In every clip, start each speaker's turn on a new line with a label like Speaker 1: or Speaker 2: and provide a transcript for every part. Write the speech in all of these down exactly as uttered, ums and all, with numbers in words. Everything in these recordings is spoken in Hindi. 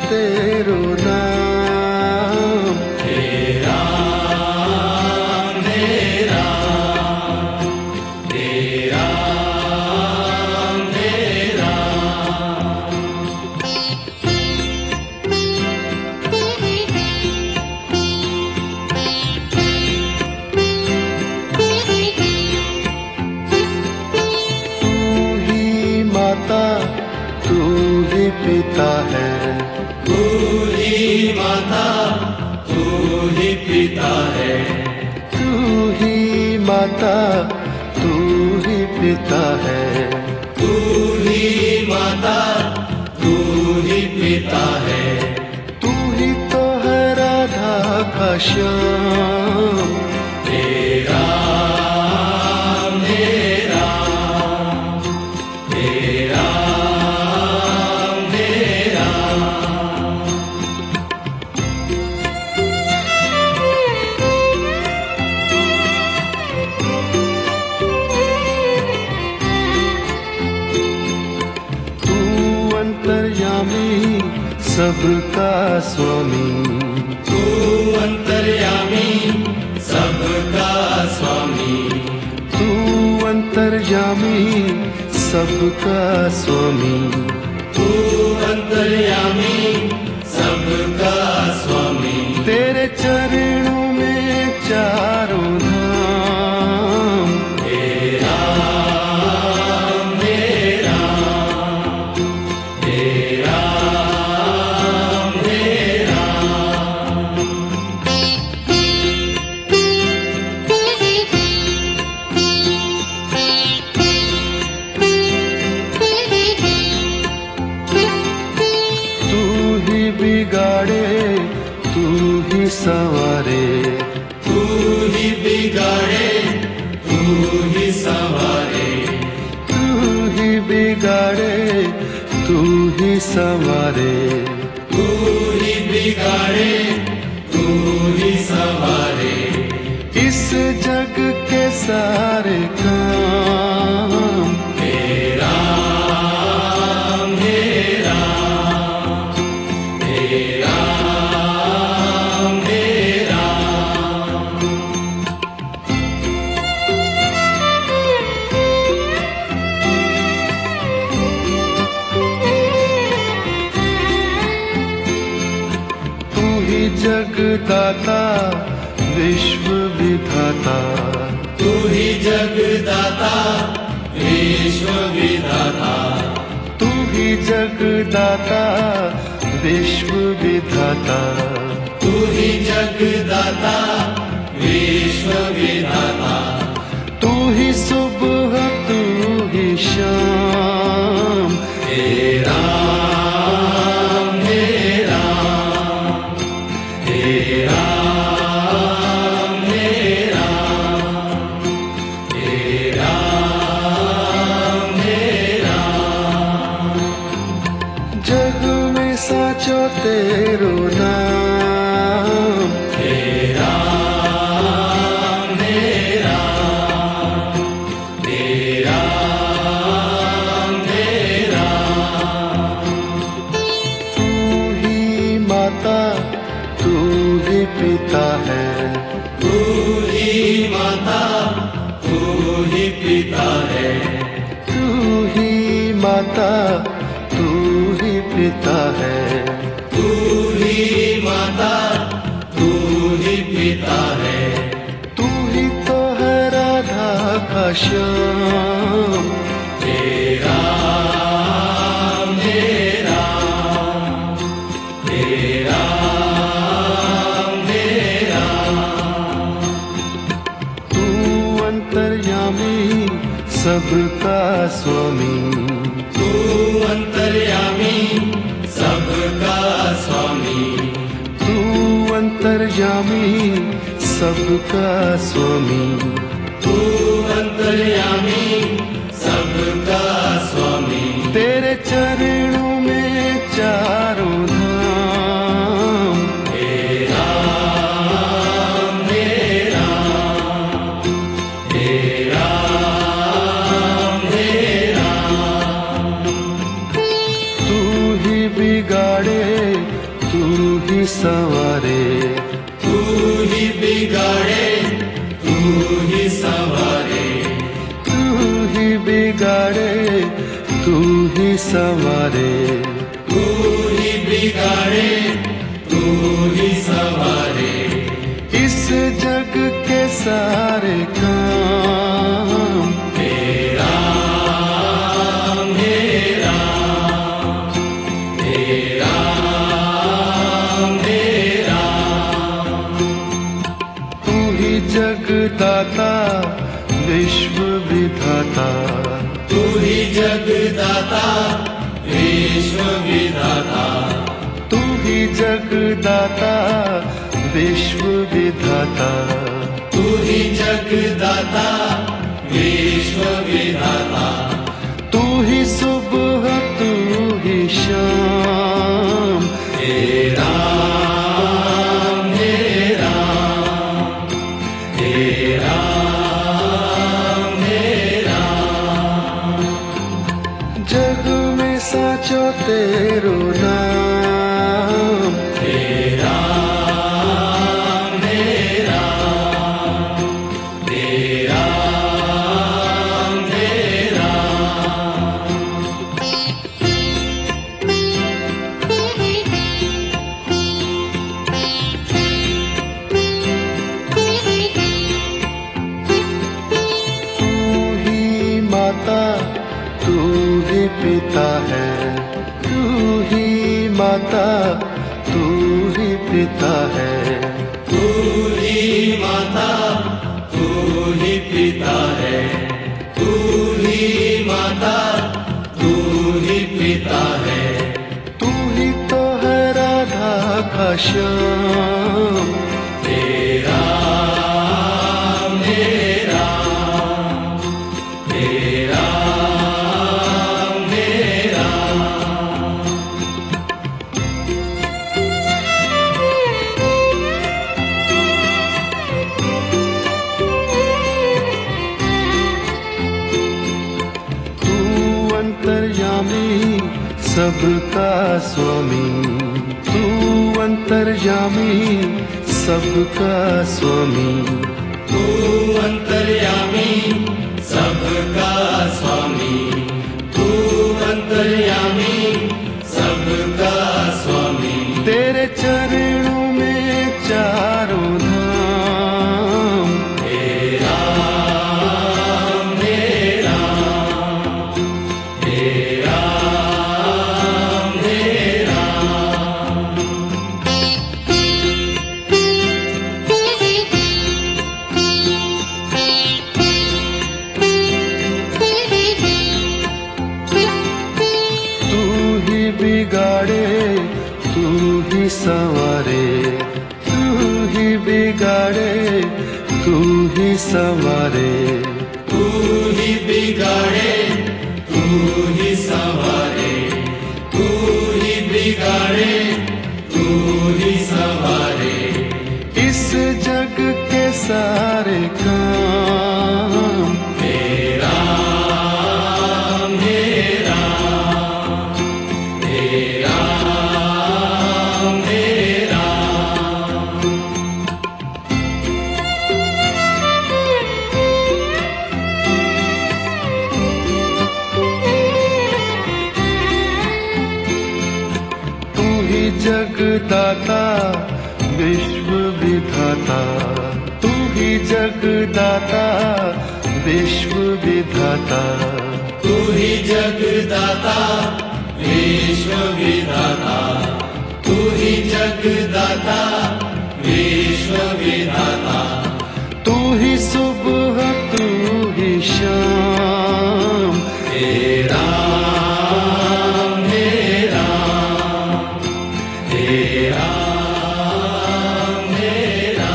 Speaker 1: तेरो नाम।
Speaker 2: हे राम हे राम हे राम हे राम।
Speaker 1: तू ही माता तू ही पिता है,
Speaker 2: तू ही माता तू ही पिता है,
Speaker 1: तू ही माता तू ही पिता है,
Speaker 2: तू ही माता तू ही पिता है।
Speaker 1: तू ही तो है राधा का श्याम।
Speaker 2: हे राम हे राम हे राम हे राम।
Speaker 1: तू अंतर्यामी सबका स्वामी,
Speaker 2: तू अंतर्यामी सबका स्वामी,
Speaker 1: तू अंतर्यामी सबका स्वामी,
Speaker 2: तू अंतर्यामी सबका स्वामी।
Speaker 1: तेरे चरणों में चारों धाम।
Speaker 2: हे राम हे राम हे राम हे राम।
Speaker 1: तू ही बिगाड़े तू ही संवारे,
Speaker 2: तू ही बिगाड़े तू ही संवारे,
Speaker 1: तू ही बिगाड़े तू ही संवारे,
Speaker 2: तू ही बिगाड़े तू ही संवारे।
Speaker 1: इस जग के सारे काम।
Speaker 2: हे राम हे राम हे राम हे राम।
Speaker 1: तू ही जगदाता विश्व विधाता,
Speaker 2: तू ही जगदाता विश्व विधाता,
Speaker 1: तू ही जगदाता विश्व विधाता,
Speaker 2: तू ही जगदाता विश्व विधाता।
Speaker 1: तू ही सुबह तू ही शाम।
Speaker 2: हे राम हे राम हे राम हे राम हे राम हे राम।
Speaker 1: जग में साचो तेरो नाम।
Speaker 2: हे राम हे राम हे राम हे राम।
Speaker 1: तू ही माता तू ही पिता है,
Speaker 2: तू ही माता तू ही पिता है,
Speaker 1: तू ही माता तू ही पिता है,
Speaker 2: तू ही माता तू ही पिता है।
Speaker 1: तू ही तो है राधा का श्याम।
Speaker 2: हे राम हे राम हे राम हे राम।
Speaker 1: तू अंतर्यामी सबका स्वामी,
Speaker 2: तू अंतर्यामी सबका स्वामी,
Speaker 1: तू अंतर्यामी सबका स्वामी,
Speaker 2: तू अंतर्यामी सबका स्वामी।
Speaker 1: तेरे चरणों में चारों धाम।
Speaker 2: हे राम हे राम हे राम हे राम।
Speaker 1: तू ही बिगाड़े संवारे,
Speaker 2: तू ही बिगाड़े तू ही संवारे,
Speaker 1: तू ही बिगाड़े तू ही संवारे,
Speaker 2: तू ही बिगाड़े तू ही संवारे,
Speaker 1: इस जग के सारे काम
Speaker 2: तेरा मेरा तेरा मेरा,
Speaker 1: तू ही जगदाता विश्व विधाता,
Speaker 2: तू ही जगदाता विश्व विधाता,
Speaker 1: तू ही जगदाता विश्व विधाता,
Speaker 2: तू ही जगदाता विश्व विधाता,
Speaker 1: तू ही सुबह तू ही शाम,
Speaker 2: तेरा मेरा तेरा मेरा,
Speaker 1: जग में साचो तेरो नाम,
Speaker 2: तेरा मेरा तेरा मेरा,
Speaker 1: तू ही माता तू ही पिता है, तू ही माता तू ही पिता है,
Speaker 2: तू ही माता तू ही पिता है, तू ही माता तू ही पिता है,
Speaker 1: तू ही तो है राधा का श्याम,
Speaker 2: तेरा मेरा तेरा मेरा,
Speaker 1: तू अंतर्यामी सबका स्वामी, तू अंतर्यामी सबका स्वामी,
Speaker 2: तू अंतर्यामी सबका स्वामी, तू अंतर्यामी सबका स्वामी,
Speaker 1: तेरे चरणों में चारों धाम,
Speaker 2: तेरा मेरा तेरा मेरा,
Speaker 1: तू ही बिगाड़े तू ही संवारे, तू ही बिगाड़े तू ही संवारे,
Speaker 2: तू ही बिगाड़े तू ही संवारे, तू ही बिगाड़े तू ही संवारे,
Speaker 1: इस जग के सारे काम
Speaker 2: तेरा मेरा तेरा मेरा,
Speaker 1: तू ही जगदाता विश्व विधाता, तू ही जगदाता विश्व विधाता,
Speaker 2: तू ही जगदाता विश्व विधाता, तू ही जगदाता विश्व विधाता,
Speaker 1: तू ही सुबह तू ही शाम,
Speaker 2: तेरा मेरा तेरा मेरा,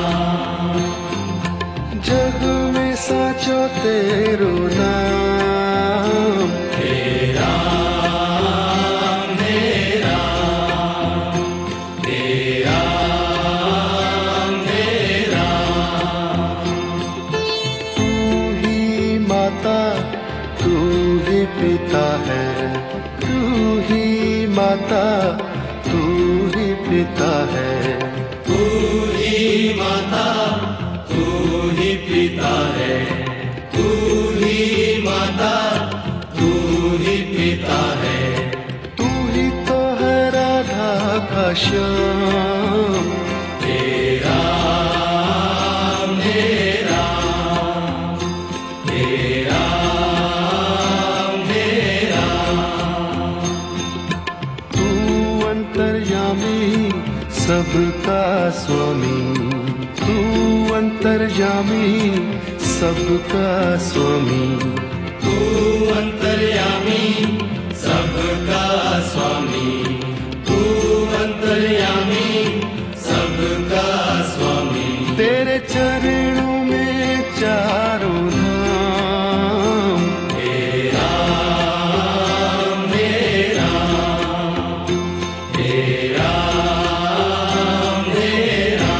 Speaker 1: जग में साचो तेरो नाम,
Speaker 2: तेरा मेरा तेरा मेरा,
Speaker 1: तू ही माता तू ही पिता है, तू ही माता तू ही पिता पिता है,
Speaker 2: तू ही माता, तू ही पिता है, तू ही माता, तू ही पिता है।
Speaker 1: तू ही तो है राधा का श्याम,
Speaker 2: तेरा मेरा, तेरा मेरा,
Speaker 1: तू अंतर्यामी सबका स्वामी, तू अंतर्यामी सबका स्वामी,
Speaker 2: तू अंतर्यामी सबका स्वामी, तू अंतर्यामी सबका स्वामी।
Speaker 1: तेरे चरणों में चारों धाम,
Speaker 2: तेरा मेरा, तेरा मेरा,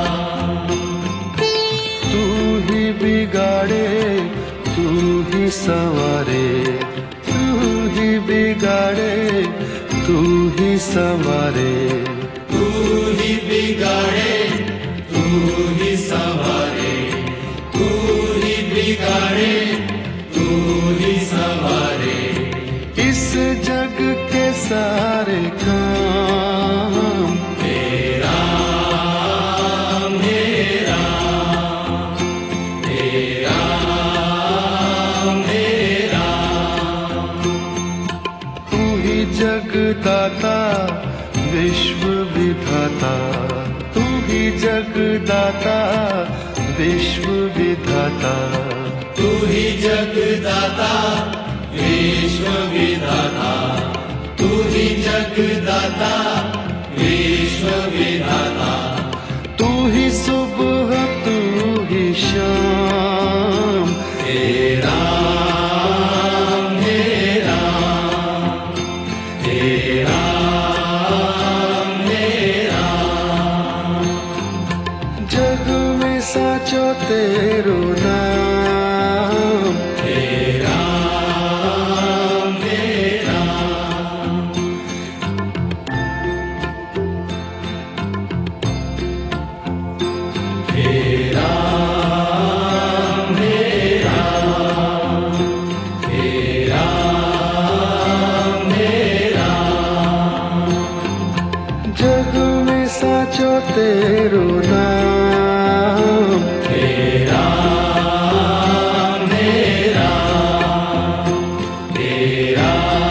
Speaker 1: तू ही बिगाड़े तू ही संवारे, तू ही बिगाड़े तू ही संवारे,
Speaker 2: तू ही बिगाड़े, तू ही संवारे, तू ही बिगाड़े, तू ही संवारे।
Speaker 1: इस जग के सारे काम
Speaker 2: तेरा मेरा, तेरा मेरा,
Speaker 1: तू ही जगदाता विश्व विधाता, तू ही जगदाता विश्व विधाता,
Speaker 2: तू ही जगदाता विश्व विधाता, तू ही जगदाता विश्व विधाता।
Speaker 1: तू ही सुबह तू ही शाम,
Speaker 2: तेरा मेरा, तेरा मेरा,
Speaker 1: जग में साचो तेरो नाम,
Speaker 2: तेरा मेरा, तेरा मेरा, तेरा मेरा,
Speaker 1: जग में साचो तेरो नाम,
Speaker 2: तेरा मेरा, तेरा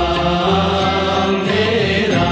Speaker 2: मेरा।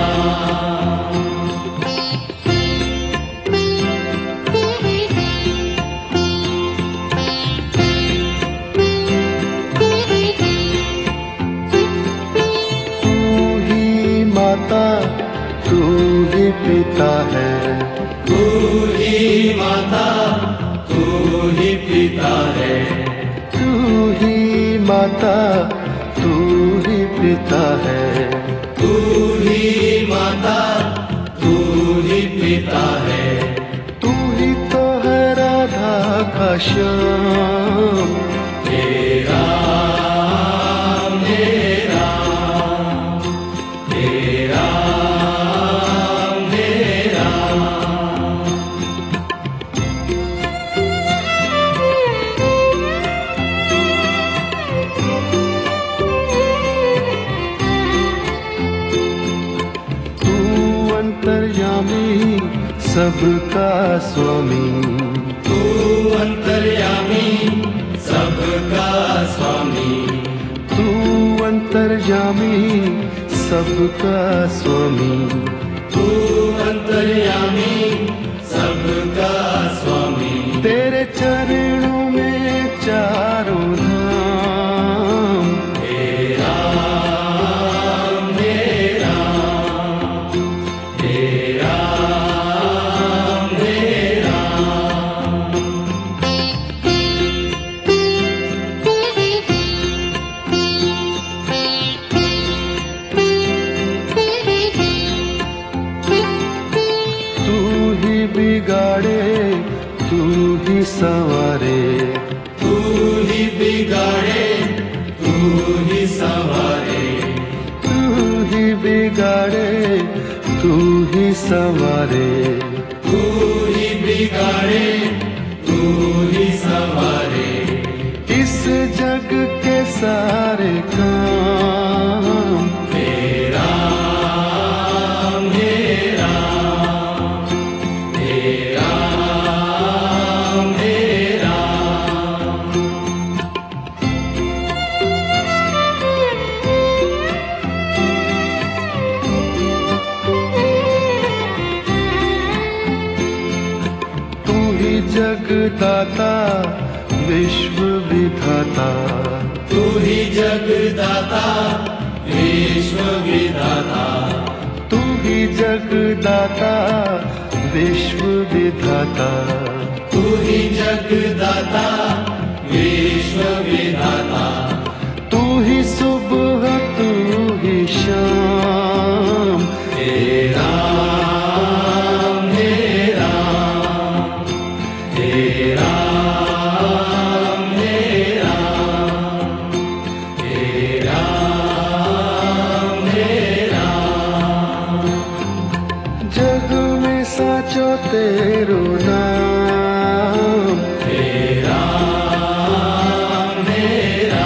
Speaker 1: तू ही माता तू ही पिता है,
Speaker 2: तू ही माता, तू ही पिता है,
Speaker 1: तू ही माता तू ही पिता है,
Speaker 2: तू ही माता, तू ही पिता है।
Speaker 1: तू ही तो है राधा का श्याम,
Speaker 2: तेरा मेरा, तेरा मेरा,
Speaker 1: तू अंतर्यामी सबका स्वामी,
Speaker 2: तू अंतर्यामी सबका स्वामी,
Speaker 1: तू अंतर्यामी सबका स्वामी,
Speaker 2: तू अंतर्यामी सबका स्वामी।
Speaker 1: तेरे चरणों में चारों धाम,
Speaker 2: तेरा मेरा, तेरा मेरा,
Speaker 1: तू ही बिगाड़े तू ही संवारे,
Speaker 2: तू ही बिगाड़े, तू ही संवारे,
Speaker 1: तू ही बिगाड़े तू ही संवारे,
Speaker 2: तू ही बिगाड़े, तू ही संवारे,
Speaker 1: इस जग के सारे काम।
Speaker 2: मेरा मेरा मेरा मेरा
Speaker 1: तू ही जगदाता विश्व विधाता,
Speaker 2: तू ही जगदाता विश्व विधाता,
Speaker 1: तू ही जगदाता विश्व विधाता,
Speaker 2: तू ही जगदाता विश्व विधाता,
Speaker 1: तू ही सुबह तू ही शाम।
Speaker 2: तेरा मेरा तेरा मेरा तेरा मेरा
Speaker 1: जग में साचो तेरो नाम।
Speaker 2: तेरा मेरा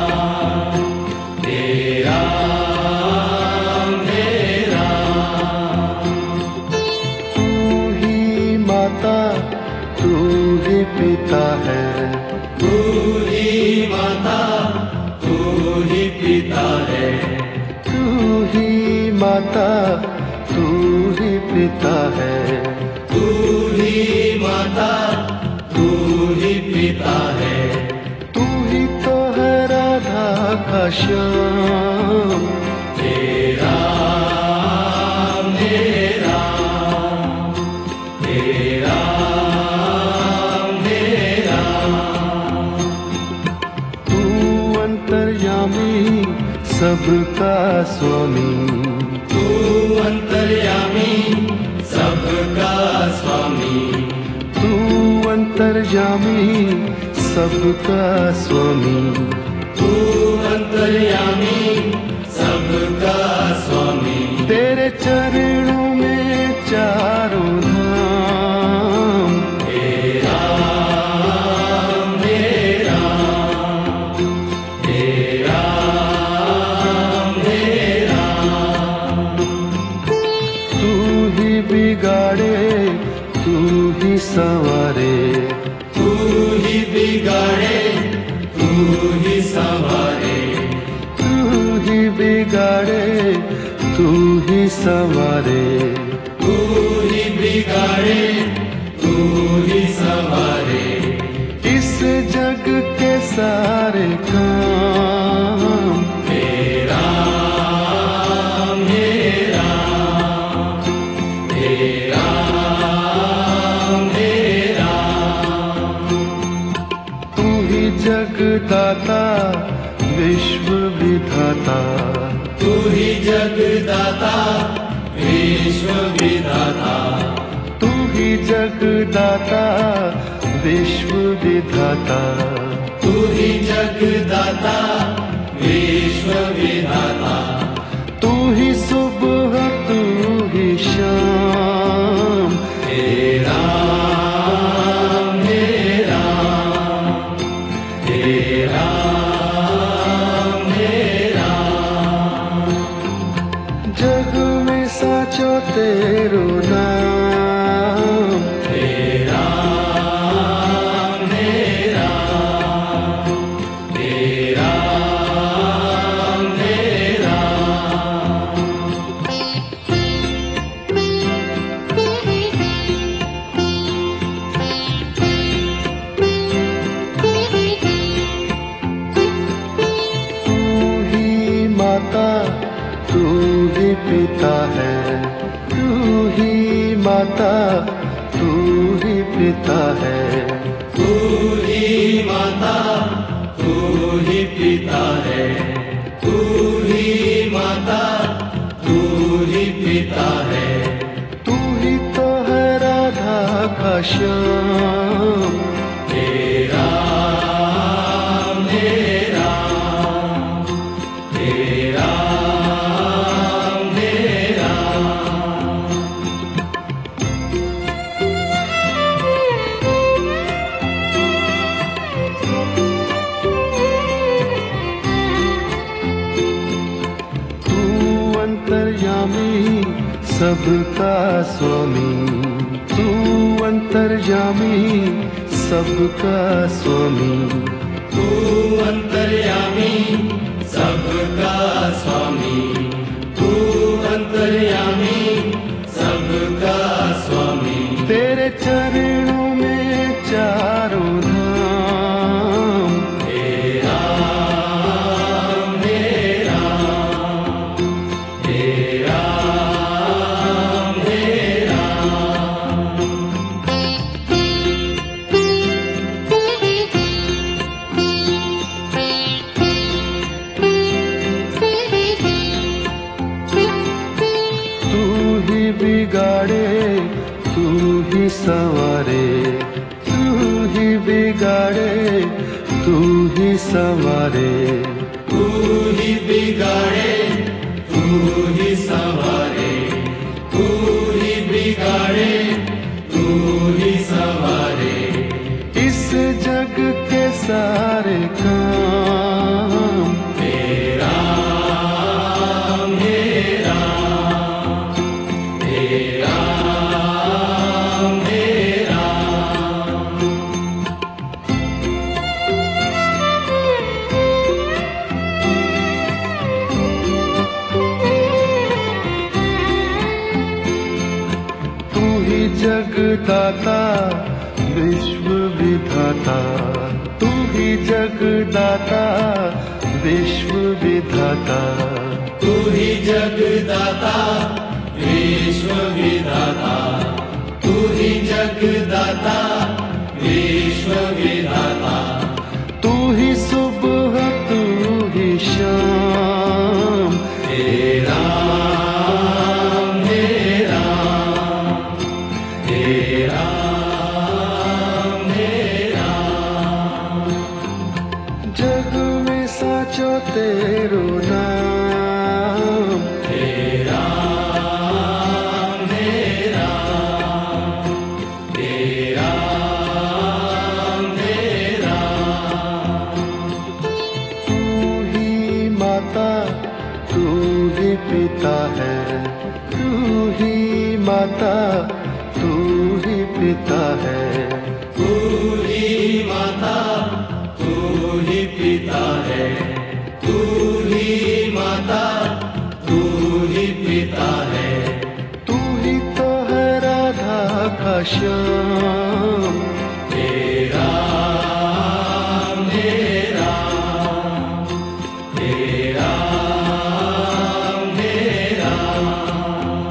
Speaker 2: तेरा मेरा
Speaker 1: तू ही माता तू ही पिता है,
Speaker 2: तू ही माता तू ही पिता है,
Speaker 1: तू ही माता तू ही पिता है,
Speaker 2: तू ही माता तू ही पिता है,
Speaker 1: तू ही तो है राधा का श्याम।
Speaker 2: तेरा मेरा तेरा मेरा
Speaker 1: तू अंतर्यामी सबका स्वामी,
Speaker 2: तू अंतर्यामी सबका स्वामी,
Speaker 1: तू अंतर्यामी सबका स्वामी,
Speaker 2: तू अंतर्यामी सबका स्वामी,
Speaker 1: तेरे चरणों में चारों धाम।
Speaker 2: तेरा मेरा तेरा मेरा
Speaker 1: तू ही बिगाड़े तू ही संवारे,
Speaker 2: तू ही बिगाड़े तू ही संवारे,
Speaker 1: तू ही बिगाड़े तू ही संवारे,
Speaker 2: तू ही बिगाड़े तू ही संवारे,
Speaker 1: इस जग के सारे काम।
Speaker 2: तेरा मेरा तेरा मेरा
Speaker 1: तू ही जगदाता विश्व विधाता,
Speaker 2: तू ही जगदाता विश्व विधाता,
Speaker 1: तू ही जगदाता विश्व विधाता,
Speaker 2: तू ही जगदाता विश्व विधाता,
Speaker 1: तू ही सुबह तू ही शाम।
Speaker 2: तेरा मेरा तेरा मेरा
Speaker 1: जग में साचो तेरो नाम।
Speaker 2: तेरा मेरा तेरा मेरा
Speaker 1: तू ही माता तू ही पिता है, तू ही माता तू ही पिता है,
Speaker 2: तू ही माता तू ही पिता है, तू ही माता तू ही पिता है,
Speaker 1: तू ही तो है राधा का श्याम।
Speaker 2: तेरा मेरा तेरा मेरा
Speaker 1: अंतर्यामी सबका स्वामी, तू अंतर्यामी सबका स्वामी,
Speaker 2: तू अंतर्यामी सबका स्वामी, तू अंतर्यामी सबका स्वामी।
Speaker 1: तेरे चरणों में चारों धाम,
Speaker 2: हे राम हे राम, हे राम हे राम।
Speaker 1: तू ही बिगाड़े तू ही संवारे, तू ही बिगाड़े तू ही संवारे,
Speaker 2: तू ही बिगाड़े तू ही संवारे, तू ही बिगाड़े तू ही संवारे।
Speaker 1: इस जग के सारे काम,
Speaker 2: हे राम हे राम, हे राम हे राम।
Speaker 1: तू ही जगदाता विश्व विधाता, तू ही जगदाता विश्व विधाता,
Speaker 2: तू ही जगदाता विश्व विधाता, तू ही जगदाता विश्व विधाता।
Speaker 1: तू ही सुबह तू ही शाम,
Speaker 2: हे राम हे राम, हे राम हे राम।
Speaker 1: जग में साचो तेरो नाम,
Speaker 2: हे राम हे राम, हे राम हे राम।
Speaker 1: तू ही माता तू ही पिता है, तू ही माता तू ही पिता है,
Speaker 2: तू ही माता तू ही पिता है, तू ही माता तू ही पिता है।
Speaker 1: तू ही तो है राधा का श्याम,
Speaker 2: हे राम हे राम, हे राम हे राम।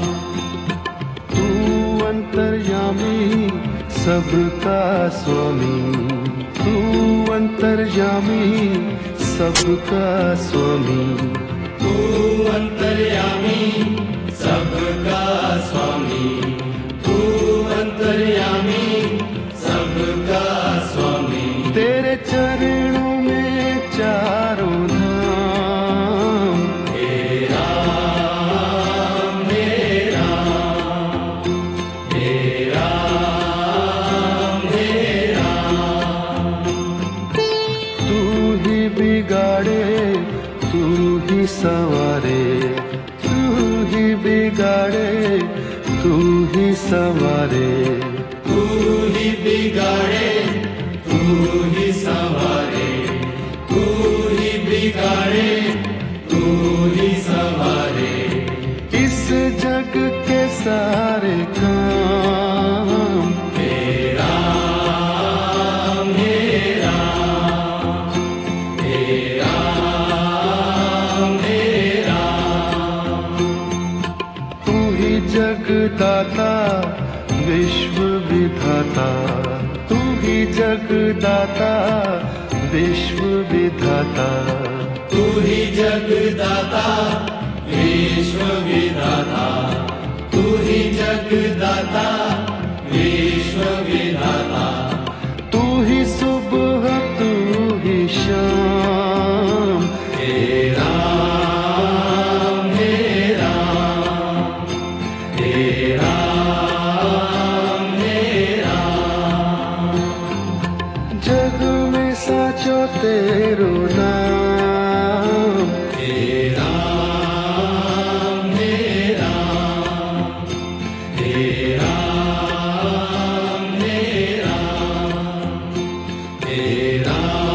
Speaker 1: तू अंतर्यामी सबका स्वामी, तू अंतर्यामी सबका स्वामी,
Speaker 2: तू अंतर्यामी सबका स्वामी, तू अंतर्यामी सबका स्वामी।
Speaker 1: तेरे चरणों में चारों धाम,
Speaker 2: हे राम हे राम, हे राम हे राम।
Speaker 1: तू ही बिगाड़े तू ही संवारे, तू ही बिगाड़े तू ही संवारे,
Speaker 2: तू ही बिगाड़े तू ही संवारे, तू ही बिगाड़े तू ही संवारे।
Speaker 1: इस जग के सारे काम,
Speaker 2: हे राम हे राम, हे राम हे राम।
Speaker 1: तू ही जगदाता विश्व विधाता, तू ही जगदाता विश्व विधाता,
Speaker 2: तू ही जगदाता विश्व विधाता, तू ही जगदाता विश्व विधाता।
Speaker 1: तू ही सुबह तू ही शाम,
Speaker 2: हे राम हे राम, हे राम हे राम।
Speaker 1: जग में साचो तेरो नाम,
Speaker 2: हे राम हे राम। हे राम